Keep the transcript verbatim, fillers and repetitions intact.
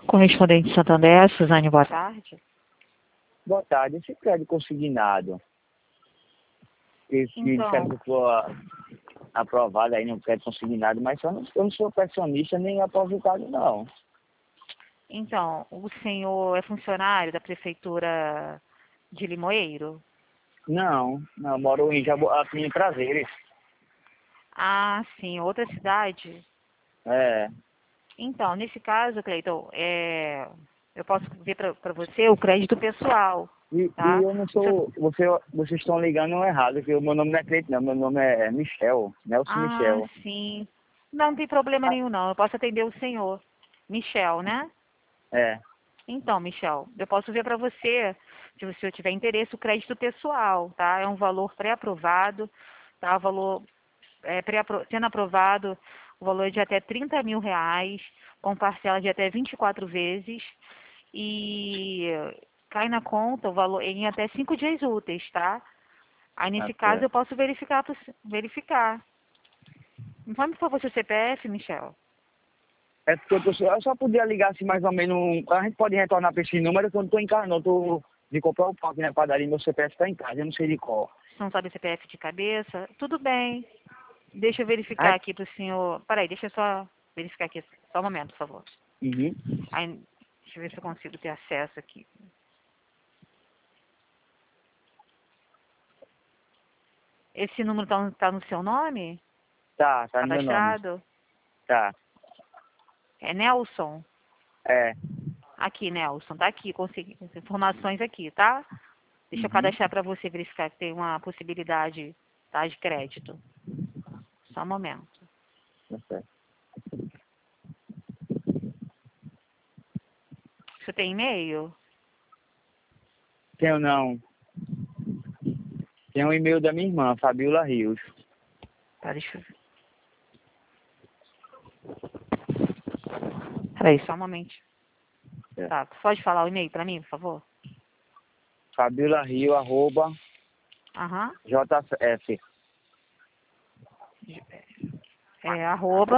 Correspondente Santander, Suzane, boa tarde. Boa tarde. Esse crédito consignado, que que Então. disseram que foi aprovado aí no crédito consignado, mas eu não, eu não sou pensionista nem aposentado, não. Então, o senhor é funcionário da Prefeitura de Limoeiro? Não, não, eu moro em Jabu, aqui em Prazeres. Ah, sim, outra cidade? É. Então, nesse caso, Cleiton, é, eu posso ver para você o crédito pessoal, E, tá? e eu não sou. Você, vocês estão ligando errado, que o meu nome não é Cleiton, não. Meu nome é Michel, Nelson Ah, Michel. sim. Não tem problema Ah, nenhum, não. Eu posso atender o senhor. Michel, né? é. Então, Michel, eu posso ver para você, se o senhor tiver interesse, o crédito pessoal, tá? É um valor pré-aprovado, tá? O valor é, pré sendo aprovado, o valor é de até trinta mil reais, com parcela de até vinte e quatro vezes, e cai na conta o valor em até cinco dias úteis, tá? Aí, nesse caso, Até. eu posso verificar, pro- verificar. Informe, por favor, seu C P F, Michel. É porque eu, tô, só- eu só podia ligar assim mais ou menos. um- A gente pode retornar para esse número que eu não estou em casa, não. Eu tô de comprar o pão aqui na padaria, meu C P F está em casa, eu não sei de qual. Você não sabe o C P F de cabeça? Tudo bem. Deixa eu verificar Ah, aqui para o senhor. Peraí, deixa eu só verificar aqui. Só um momento, por favor. uhum. Aí, deixa eu ver se eu consigo ter acesso aqui. Esse número tá, tá no seu nome? Tá, tá no meu nome. Cadastrado? Tá. É Nelson? É. Aqui, Nelson. Tá aqui, consegui as informações aqui, tá? Deixa eu Uhum. cadastrar para você verificar que tem uma possibilidade, tá, de crédito. Só um momento. Tá certo. Você tem e-mail? Tenho não. Tem um e-mail da minha irmã, Fabiola Rios. Tá, deixa eu ver. Peraí, só um momento. É. Tá, pode falar o e-mail para mim, por favor? Fabiola Rio, arroba, Aham. J F. É, arroba.